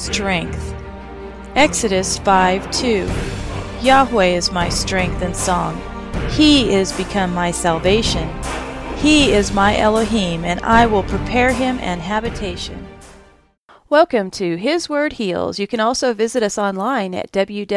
strength. Exodus 5:2. Yahweh is my strength and song. He is become my salvation. He is my Elohim, and I will prepare him an habitation. Welcome to His Word Heals. You can also visit us online at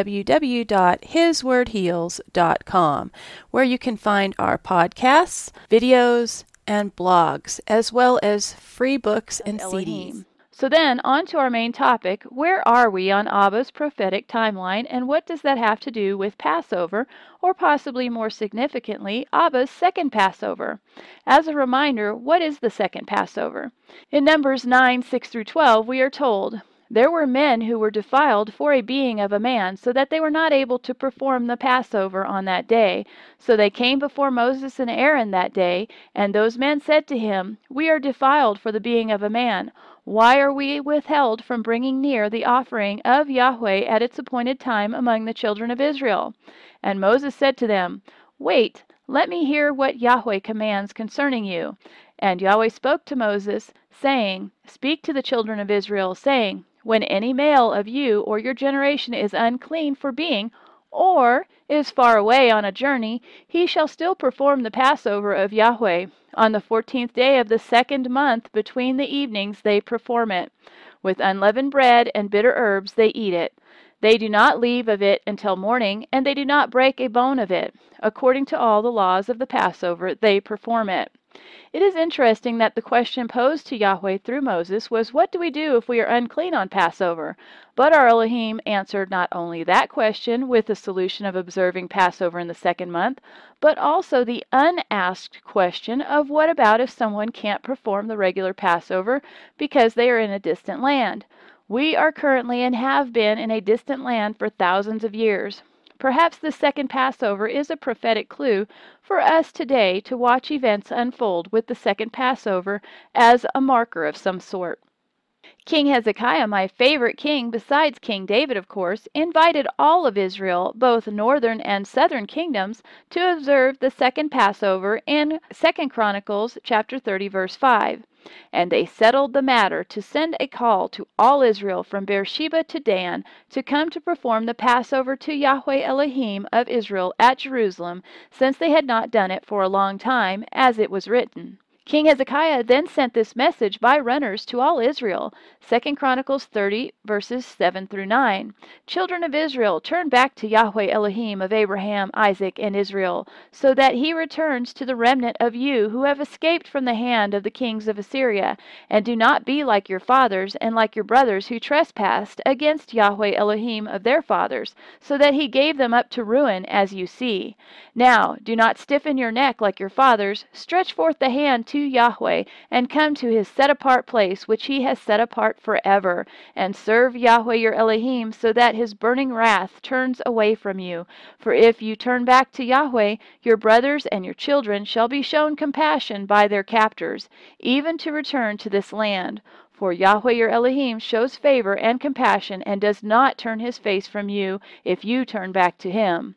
www.hiswordheals.com, where you can find our podcasts, videos, and blogs, as well as free books and CDs. So then, on to our main topic. Where are we on Abba's prophetic timeline, and what does that have to do with Passover, or possibly more significantly, Abba's second Passover? As a reminder, what is the second Passover? In Numbers 9:6-12, we are told, "There were men who were defiled for a being of a man, so that they were not able to perform the Passover on that day. So they came before Moses and Aaron that day, and those men said to him, 'We are defiled for the being of a man. Why are we withheld from bringing near the offering of Yahweh at its appointed time among the children of Israel?' And Moses said to them, 'Wait, let me hear what Yahweh commands concerning you.' And Yahweh spoke to Moses, saying, 'Speak to the children of Israel, saying, when any male of you or your generation is unclean for being, or is far away on a journey, he shall still perform the Passover of Yahweh. On the 14th day of the second month between the evenings they perform it. With unleavened bread and bitter herbs they eat it. They do not leave of it until morning, and they do not break a bone of it. According to all the laws of the Passover, they perform it." It is interesting that the question posed to Yahweh through Moses was, what do we do if we are unclean on Passover? But our Elohim answered not only that question with the solution of observing Passover in the second month, but also the unasked question of what about if someone can't perform the regular Passover because they are in a distant land? We are currently and have been in a distant land for thousands of years. Perhaps the second Passover is a prophetic clue for us today to watch events unfold with the second Passover as a marker of some sort. King Hezekiah, my favorite king besides King David, of course, invited all of Israel, both northern and southern kingdoms, to observe the second Passover in 2 Chronicles chapter 30, verse 5. "And they settled the matter to send a call to all Israel from Beersheba to Dan to come to perform the Passover to Yahweh Elohim of Israel at Jerusalem, since they had not done it for a long time, as it was written." King Hezekiah then sent this message by runners to all Israel. 2 Chronicles 30, verses 7-9. "Children of Israel, turn back to Yahweh Elohim of Abraham, Isaac, and Israel, so that he returns to the remnant of you who have escaped from the hand of the kings of Assyria, and do not be like your fathers and like your brothers who trespassed against Yahweh Elohim of their fathers, so that he gave them up to ruin, as you see. Now, do not stiffen your neck like your fathers. Stretch forth the hand to Yahweh, and come to his set-apart place, which he has set apart forever, and serve Yahweh your Elohim, so that his burning wrath turns away from you. For if you turn back to Yahweh, your brothers and your children shall be shown compassion by their captors, even to return to this land. For Yahweh your Elohim shows favor and compassion, and does not turn his face from you if you turn back to him."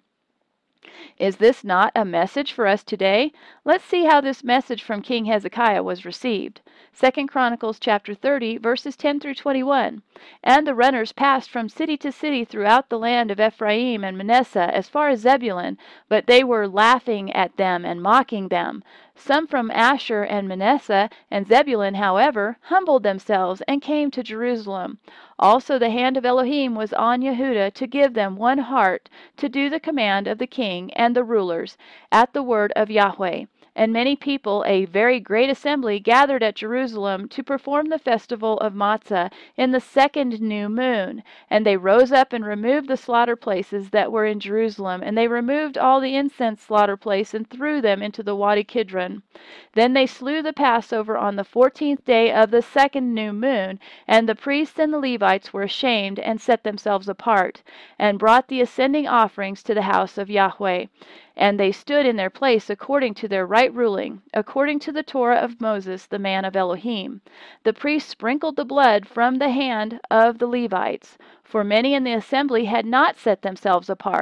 Is this not a message for us today? Let's see how this message from King Hezekiah was received. 2 Chronicles chapter 30, verses 10-21. "And the runners passed from city to city throughout the land of Ephraim and Manasseh as far as Zebulun, but they were laughing at them and mocking them. Some from Asher and Manasseh and Zebulun, however, humbled themselves and came to Jerusalem. Also the hand of Elohim was on Yehudah to give them one heart to do the command of the king and the rulers at the word of Yahweh. And many people, a very great assembly, gathered at Jerusalem to perform the festival of Matzah in the second new moon. And they rose up and removed the slaughter places that were in Jerusalem, and they removed all the incense slaughter place and threw them into the Wadi Kidron. Then they slew the Passover on the 14th day of the second new moon, and the priests and the Levites were ashamed and set themselves apart, and brought the ascending offerings to the house of Yahweh. And they stood in their place according to their right ruling, according to the Torah of Moses, the man of Elohim. The priests sprinkled the blood from the hand of the Levites, for many in the assembly had not set themselves apart.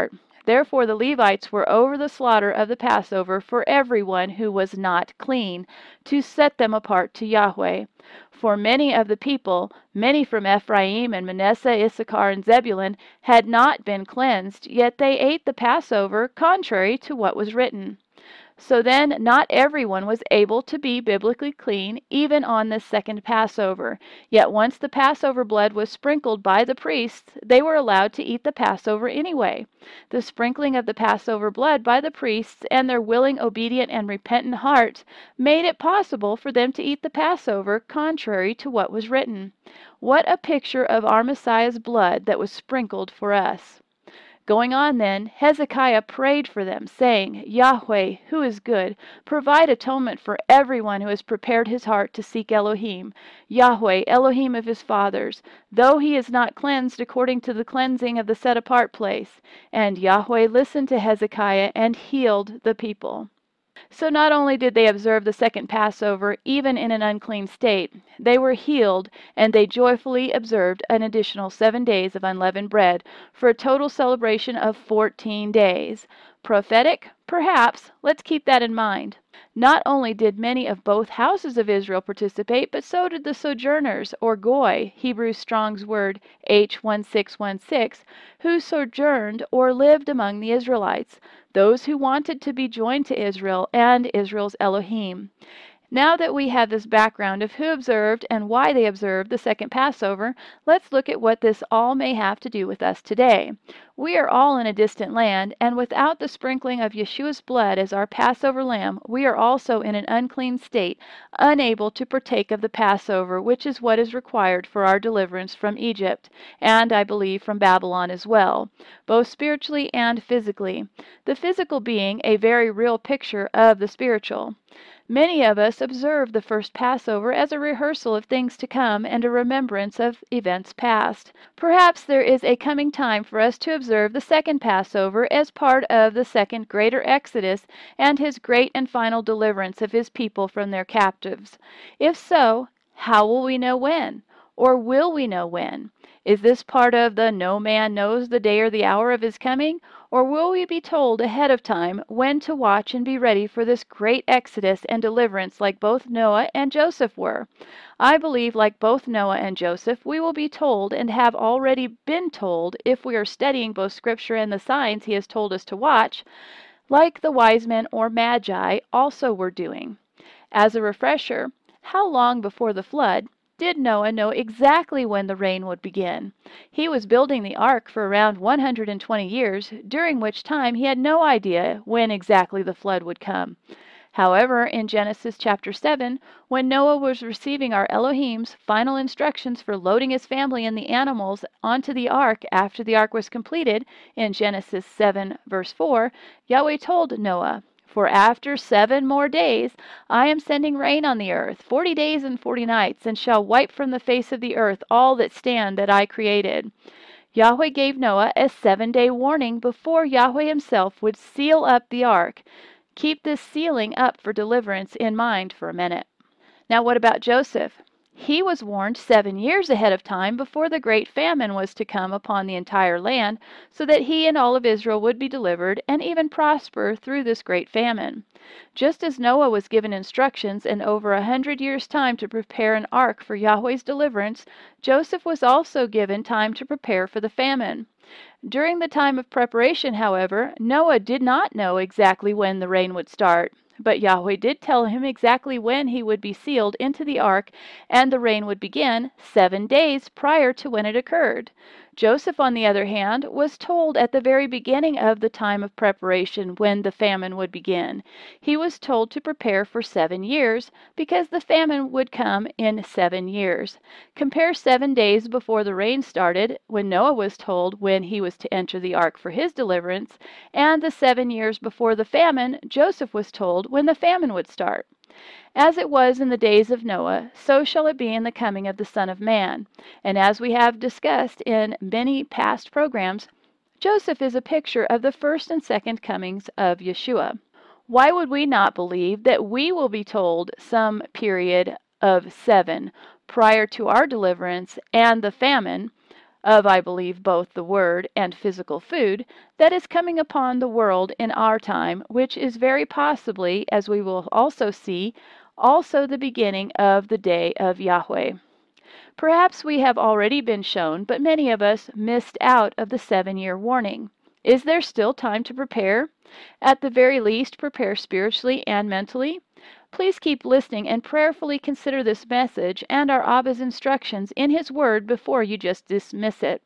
Therefore the Levites were over the slaughter of the Passover for everyone who was not clean, to set them apart to Yahweh. For many of the people, many from Ephraim and Manasseh, Issachar and Zebulun, had not been cleansed, yet they ate the Passover contrary to what was written. So then, not everyone was able to be biblically clean, even on this second Passover. Yet once the Passover blood was sprinkled by the priests, they were allowed to eat the Passover anyway. The sprinkling of the Passover blood by the priests and their willing, obedient, and repentant heart made it possible for them to eat the Passover contrary to what was written. What a picture of our Messiah's blood that was sprinkled for us! Going on then, Hezekiah prayed for them, saying, Yahweh, who is good, provide atonement for everyone who has prepared his heart to seek Elohim, Yahweh, Elohim of his fathers, though he is not cleansed according to the cleansing of the set-apart place. And Yahweh listened to Hezekiah and healed the people. So not only did they observe the second Passover, even in an unclean state, they were healed, and they joyfully observed an additional 7 days of unleavened bread, for a total celebration of 14 days. Prophetic? Perhaps. Let's keep that in mind. Not only did many of both houses of Israel participate, but so did the sojourners, or Goy, Hebrew Strong's word H1616, who sojourned or lived among the Israelites, those who wanted to be joined to Israel and Israel's Elohim. Now that we have this background of who observed and why they observed the second Passover, let's look at what this all may have to do with us today. We are all in a distant land, and without the sprinkling of Yeshua's blood as our Passover lamb, we are also in an unclean state, unable to partake of the Passover, which is what is required for our deliverance from Egypt, and I believe from Babylon as well, both spiritually and physically. The physical being a very real picture of the spiritual. Many of us observe the first Passover as a rehearsal of things to come and a remembrance of events past. Perhaps there is a coming time for us to observe the second Passover as part of the second greater Exodus and his great and final deliverance of his people from their captives. If so, how will we know when? Or will we know when? Is this part of the no man knows the day or the hour of his coming? Or will we be told ahead of time when to watch and be ready for this great exodus and deliverance like both Noah and Joseph were? I believe like both Noah and Joseph, we will be told and have already been told, if we are studying both Scripture and the signs he has told us to watch, like the wise men or magi also were doing. As a refresher, how long before the flood did Noah know exactly when the rain would begin? He was building the ark for around 120 years, during which time he had no idea when exactly the flood would come. However, in Genesis chapter 7, when Noah was receiving our Elohim's final instructions for loading his family and the animals onto the ark after the ark was completed, in Genesis 7 verse 4, Yahweh told Noah, For after 7 more days I am sending rain on the earth, 40 days and 40 nights, and shall wipe from the face of the earth all that stand that I created. Yahweh gave Noah a 7-day warning before Yahweh himself would seal up the ark. Keep this sealing up for deliverance in mind for a minute. Now what about Joseph? He was warned 7 years ahead of time before the great famine was to come upon the entire land, so that he and all of Israel would be delivered and even prosper through this great famine. Just as Noah was given instructions in over 100 years' time to prepare an ark for Yahweh's deliverance, Joseph was also given time to prepare for the famine. During the time of preparation, however, Noah did not know exactly when the rain would start. But Yahweh did tell him exactly when he would be sealed into the ark, and the rain would begin 7 days prior to when it occurred. Joseph, on the other hand, was told at the very beginning of the time of preparation when the famine would begin. He was told to prepare for 7 years, because the famine would come in 7 years. Compare 7 days before the rain started, when Noah was told when he was to enter the ark for his deliverance, and the 7 years before the famine, Joseph was told when the famine would start. As it was in the days of Noah, so shall it be in the coming of the Son of Man. And as we have discussed in many past programs, Joseph is a picture of the first and second comings of Yeshua. Why would we not believe that we will be told some period of 7 prior to our deliverance and the famine of, I believe, both the Word and physical food that is coming upon the world in our time, which is very possibly, as we will also see, also the beginning of the day of Yahweh. Perhaps we have already been shown, but many of us missed out of the 7-year warning. Is there still time to prepare? At the very least, prepare spiritually and mentally? Please keep listening and prayerfully consider this message and our Abba's instructions in his word before you just dismiss it.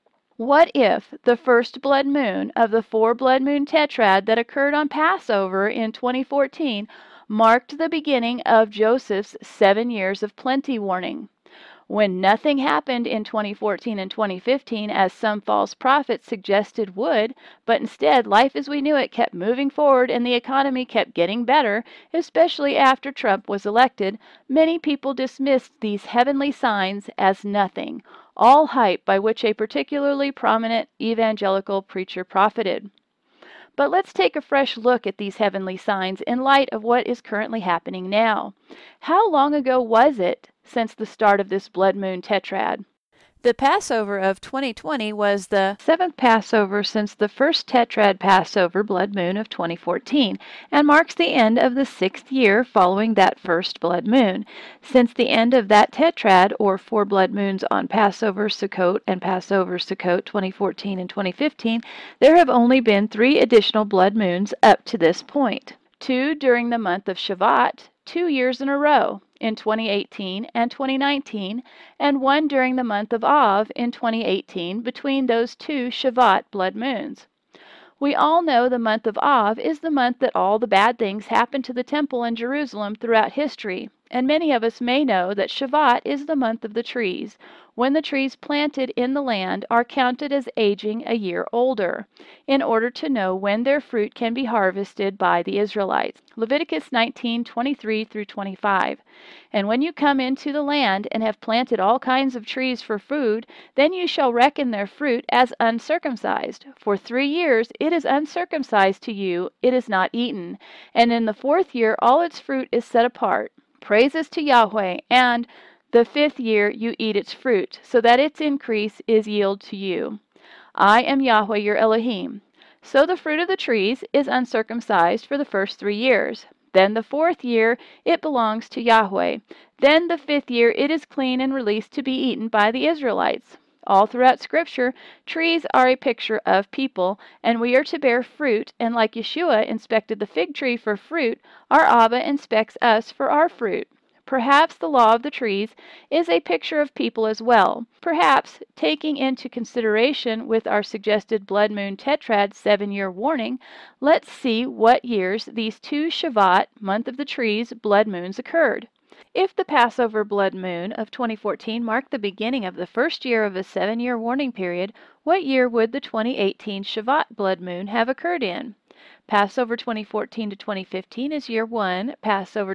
What if the first blood moon of the 4 blood moon tetrad that occurred on Passover in 2014 marked the beginning of Joseph's 7 years of plenty warning? When nothing happened in 2014 and 2015 as some false prophets suggested would, but instead life as we knew it kept moving forward and the economy kept getting better, especially after Trump was elected, many people dismissed these heavenly signs as nothing, all hype by which a particularly prominent evangelical preacher profited. But let's take a fresh look at these heavenly signs in light of what is currently happening now. How long ago was it since the start of this blood moon tetrad? The Passover of 2020 was the 7th Passover since the first tetrad Passover blood moon of 2014 and marks the end of the 6th year following that first blood moon. Since the end of that tetrad, or 4 blood moons on Passover, Sukkot, and Passover, Sukkot 2014 and 2015, there have only been 3 additional blood moons up to this point. 2 during the month of Shavat, 2 years in a row, in 2018 and 2019, and 1 during the month of Av in 2018 between those 2 Shavat blood moons. We all know the month of Av is the month that all the bad things happened to the temple in Jerusalem throughout history, and many of us may know that Shavat is the month of the trees, when the trees planted in the land are counted as aging a year older, in order to know when their fruit can be harvested by the Israelites. Leviticus 19:23 through 25. And when you come into the land and have planted all kinds of trees for food, then you shall reckon their fruit as uncircumcised. For 3 years it is uncircumcised to you, it is not eaten. And in the 4th year all its fruit is set apart. Praises to Yahweh, and the 5th year you eat its fruit, so that its increase is yield to you. I am Yahweh your Elohim. So the fruit of the trees is uncircumcised for the first 3 years. Then the 4th year it belongs to Yahweh. Then the 5th year it is clean and released to be eaten by the Israelites. All throughout Scripture, trees are a picture of people, and we are to bear fruit, and like Yeshua inspected the fig tree for fruit, our Abba inspects us for our fruit. Perhaps the law of the trees is a picture of people as well. Perhaps, taking into consideration with our suggested blood moon tetrad 7-year warning, let's see what years these 2 Shavat, month of the trees, blood moons occurred. If the Passover blood moon of 2014 marked the beginning of the first year of a 7-year warning period, what year would the 2018 Shavat blood moon have occurred in? Passover 2014 to 2015 is year 1, Passover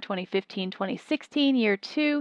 2015-2016 year 2,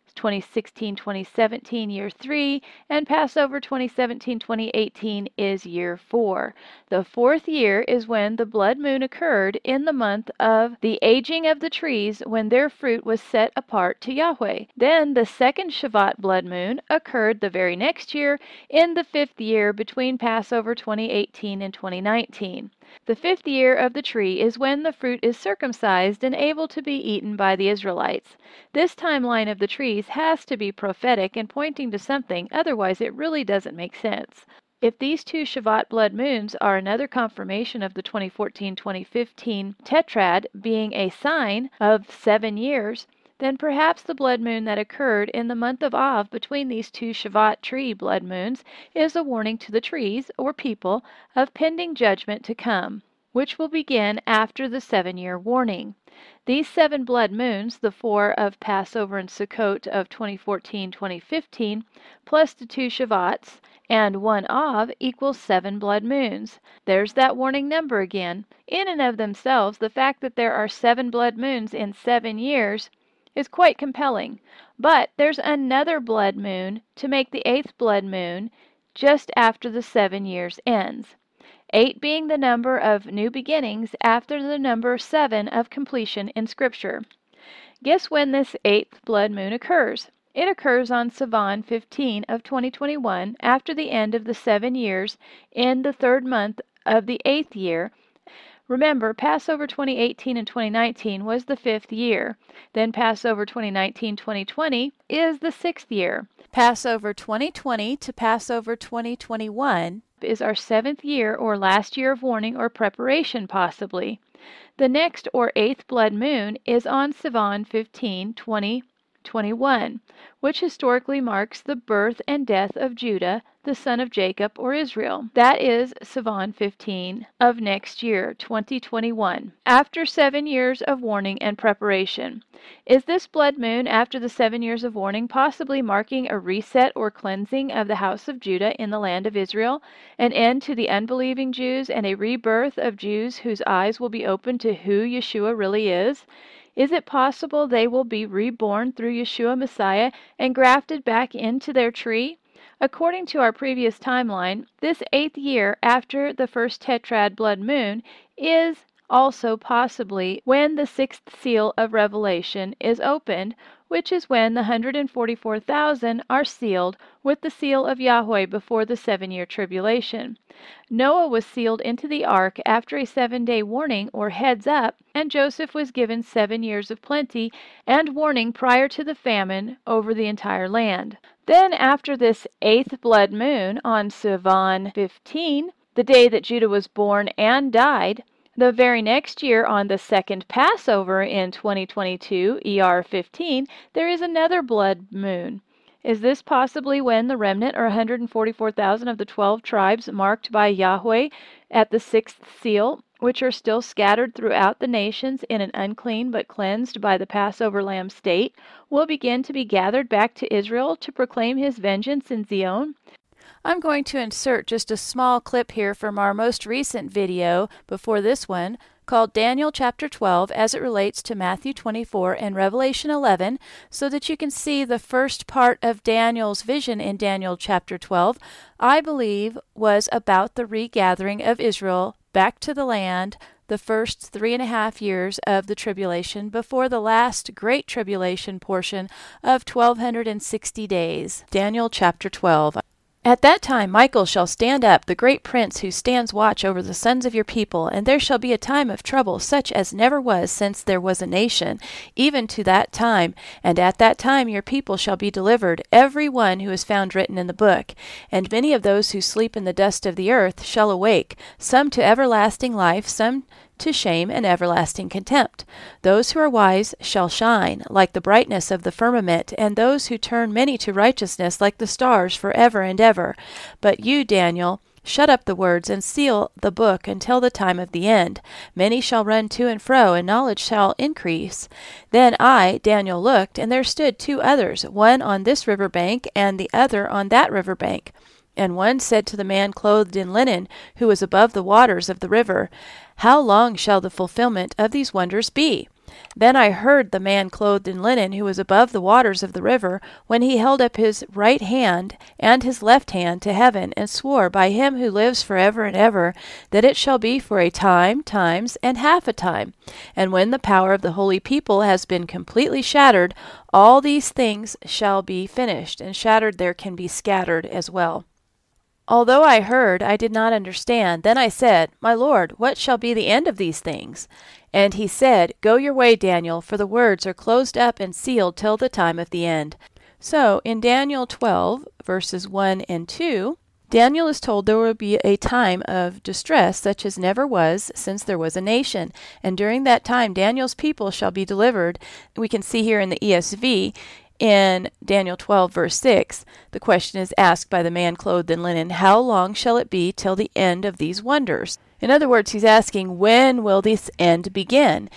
2016-2017 year 3, and Passover 2017-2018 is year 4. The 4th year is when the blood moon occurred in the month of the aging of the trees, when their fruit was set apart to Yahweh. Then the 2nd Shavat blood moon occurred the very next year in the 5th year between Passover 2018 and 2019. The 5th year of the tree is when the fruit is circumcised and able to be eaten by the Israelites. This timeline of the trees has to be prophetic and pointing to something, otherwise it really doesn't make sense. If these 2 Shavat blood moons are another confirmation of the 2014-2015 tetrad being a sign of 7 years, then perhaps the blood moon that occurred in the month of Av between these 2 Shavat tree blood moons is a warning to the trees, or people, of pending judgment to come, which will begin after the 7-year warning. These 7 blood moons, the 4 of Passover and Sukkot of 2014-2015, plus the 2 Shavats, and 1 Av equals 7 blood moons. There's that warning number again. In and of themselves, the fact that there are 7 blood moons in 7 years is quite compelling. But there's another blood moon to make the 8th blood moon just after the 7 years ends. 8 being the number of new beginnings after the number 7 of completion in Scripture. Guess when this 8th blood moon occurs? It occurs on Sivan 15 of 2021 after the end of the 7 years in the 3rd month of the 8th year. Remember, Passover 2018 and 2019 was the 5th year. Then Passover 2019-2020 is the 6th year. Passover 2020 to Passover 2021 is our 7th year or last year of warning or preparation possibly. The next or 8th blood moon is on Sivan 15, 2021, which historically marks the birth and death of Judah, the son of Jacob or Israel. That is Sivan 15 of next year, 2021, after 7 years of warning and preparation. Is this blood moon after the 7 years of warning possibly marking a reset or cleansing of the house of Judah in the land of Israel, an end to the unbelieving Jews, and a rebirth of Jews whose eyes will be opened to who Yeshua really is? Is it possible they will be reborn through Yeshua Messiah and grafted back into their tree? According to our previous timeline, this 8th year after the first tetrad blood moon is also possibly when the 6th seal of Revelation is opened, which is when the 144,000 are sealed with the seal of Yahweh before the 7-year tribulation. Noah was sealed into the ark after a 7-day warning or heads up, and Joseph was given 7 years of plenty and warning prior to the famine over the entire land. Then after this 8th blood moon on Sivan 15, the day that Judah was born and died, the very next year on the 2nd Passover in 2022, ER 15, there is another blood moon. Is this possibly when the remnant, or 144,000 of the 12 tribes marked by Yahweh at the 6th seal, which are still scattered throughout the nations in an unclean but cleansed by the Passover lamb state, will begin to be gathered back to Israel to proclaim his vengeance in Zion? I'm going to insert just a small clip here from our most recent video before this one, called Daniel chapter 12 as it relates to Matthew 24 and Revelation 11, so that you can see the first part of Daniel's vision in Daniel chapter 12, I believe was about the regathering of Israel back to the land the first 3.5 years of the tribulation before the last great tribulation portion of 1260 days. Daniel chapter 12. At that time Michael shall stand up, the great prince who stands watch over the sons of your people, and there shall be a time of trouble such as never was since there was a nation, even to that time. And at that time your people shall be delivered, every one who is found written in the book. And many of those who sleep in the dust of the earth shall awake, some to everlasting life, some to shame and everlasting contempt. Those who are wise shall shine like the brightness of the firmament, and those who turn many to righteousness like the stars forever and ever. But you, Daniel, shut up the words and seal the book until the time of the end. Many shall run to and fro, and knowledge shall increase. Then I, Daniel, looked, and there stood 2 others, one on this river bank, and the other on that river bank. And one said to the man clothed in linen, who was above the waters of the river, How long shall the fulfillment of these wonders be? Then I heard the man clothed in linen, who was above the waters of the river, when he held up his right hand and his left hand to heaven, and swore by him who lives forever and ever, that it shall be for a time, times, and half a time. And when the power of the holy people has been completely shattered, all these things shall be finished. And shattered there can be scattered as well. Although I heard, I did not understand. Then I said, My Lord, what shall be the end of these things? And he said, Go your way, Daniel, for the words are closed up and sealed till the time of the end. So, in Daniel 12, verses 1 and 2, Daniel is told there will be a time of distress such as never was since there was a nation. And during that time, Daniel's people shall be delivered. We can see here in the ESV, in Daniel 12, verse 6, the question is asked by the man clothed in linen, How long shall it be till the end of these wonders? In other words, he's asking, when will this end begin?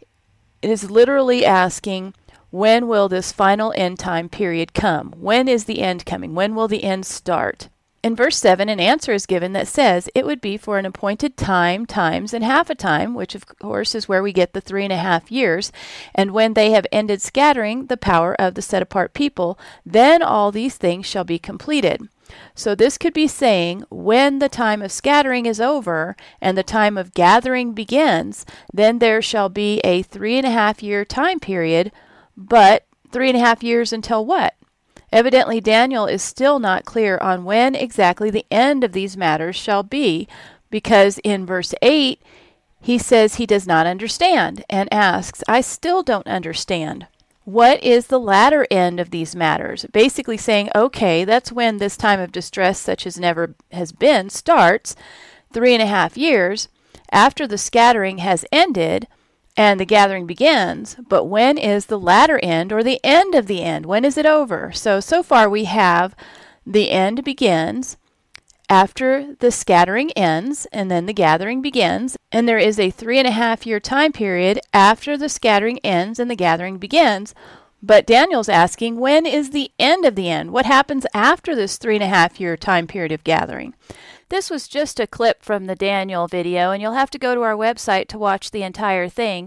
It is literally asking, when will this final end time period come? When is the end coming? When will the end start? In verse 7, an answer is given that says it would be for an appointed time, times, and half a time, which of course is where we get the 3.5 years. And when they have ended scattering the power of the set-apart people, then all these things shall be completed. So this could be saying, when the time of scattering is over and the time of gathering begins, then there shall be a 3.5 year time period, but 3.5 years until what? Evidently, Daniel is still not clear on when exactly the end of these matters shall be, because in verse 8, he says he does not understand and asks, I still don't understand. What is the latter end of these matters? Basically saying, okay, that's when this time of distress such as never has been starts, 3.5 years after the scattering has ended and the gathering begins. But when is the latter end, or the end of the end? When is it over? So far we have the end begins after the scattering ends, and then the gathering begins, and there is a 3.5-year time period after the scattering ends and the gathering begins. But Daniel's asking, when is the end of the end? What happens after this 3.5-year time period of gathering? This was just a clip from the Daniel video, and you'll have to go to our website to watch the entire thing,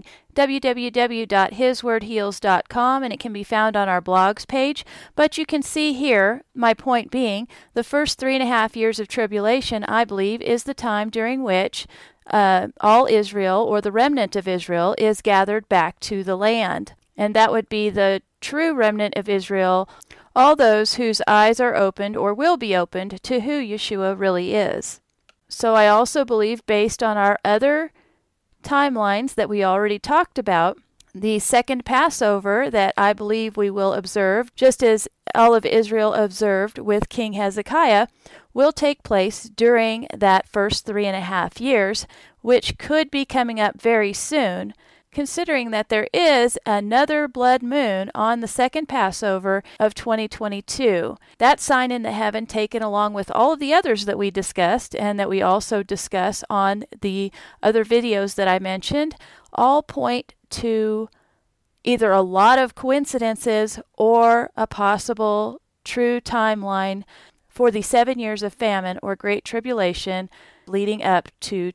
www.hiswordheals.com, and it can be found on our blogs page. But you can see here, my point being, the first 3.5 years of tribulation, I believe, is the time during which all Israel, or the remnant of Israel, is gathered back to the land. And that would be the true remnant of Israel, all those whose eyes are opened or will be opened to who Yeshua really is. So I also believe, based on our other timelines that we already talked about, the second Passover that I believe we will observe, just as all of Israel observed with King Hezekiah, will take place during that first 3.5 years, which could be coming up very soon, considering that there is another blood moon on the second Passover of 2022. That sign in the heaven, taken along with all of the others that we discussed and that we also discuss on the other videos that I mentioned, all point to either a lot of coincidences or a possible true timeline for the 7 years of famine or great tribulation leading up to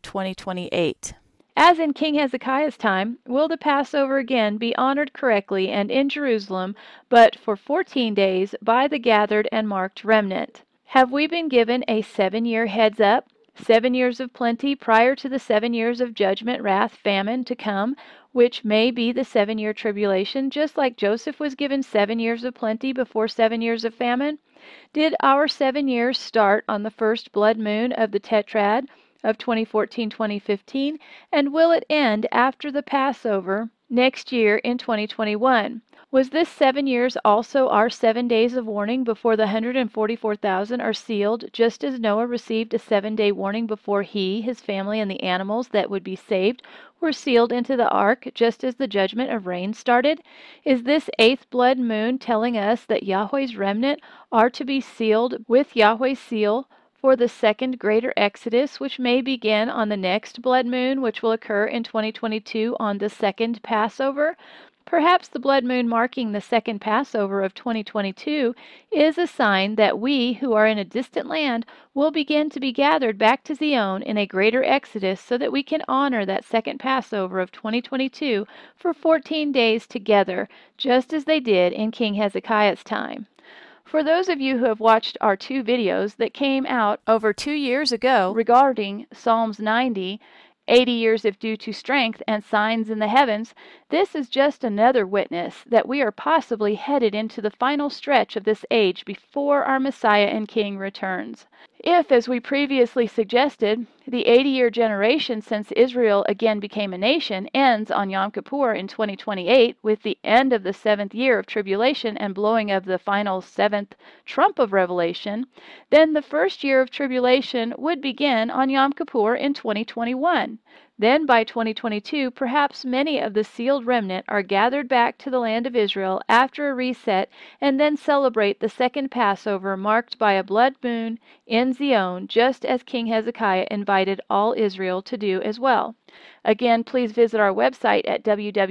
2028. As in King Hezekiah's time, will the Passover again be honored correctly and in Jerusalem, but for 14 days by the gathered and marked remnant? Have we been given a 7-year heads up? 7 years of plenty prior to the 7 years of judgment, wrath, famine to come, which may be the 7-year tribulation, just like Joseph was given 7 years of plenty before 7 years of famine? Did our 7 years start on the first blood moon of the Tetrad of 2014-2015, and will it end after the Passover next year in 2021? Was this 7 years also our 7 days of warning before the 144,000 are sealed, just as Noah received a 7-day warning before he, his family, and the animals that would be saved were sealed into the ark, just as the judgment of rain started? Is this 8th blood moon telling us that Yahweh's remnant are to be sealed with Yahweh's seal for the second greater exodus, which may begin on the next blood moon, which will occur in 2022 on the second Passover? Perhaps the blood moon marking the second Passover of 2022 is a sign that we, who are in a distant land, will begin to be gathered back to Zion in a greater exodus, so that we can honor that second Passover of 2022 for 14 days together, just as they did in King Hezekiah's time. For those of you who have watched our 2 videos that came out over 2 years ago regarding Psalms 90, 80 years if due to strength, and signs in the heavens, this is just another witness that we are possibly headed into the final stretch of this age before our Messiah and King returns. If, as we previously suggested, the 80-year generation since Israel again became a nation ends on Yom Kippur in 2028 with the end of the 7th year of tribulation and blowing of the final 7th trump of Revelation, then the first year of tribulation would begin on Yom Kippur in 2021. Then by 2022, perhaps many of the sealed remnant are gathered back to the land of Israel after a reset, and then celebrate the second Passover marked by a blood moon in Zion, just as King Hezekiah invited all Israel to do as well. Again, please visit our website at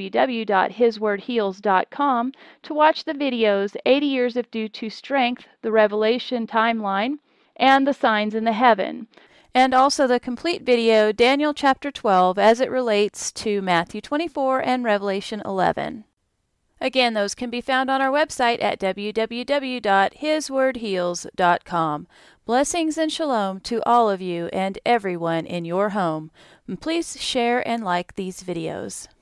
www.hiswordheals.com to watch the videos 80 Years of Due to Strength, the Revelation Timeline, and the Signs in the Heaven, and also the complete video, Daniel chapter 12, as it relates to Matthew 24 and Revelation 11. Again, those can be found on our website at www.hiswordheals.com. Blessings and shalom to all of you and everyone in your home. And please share and like these videos.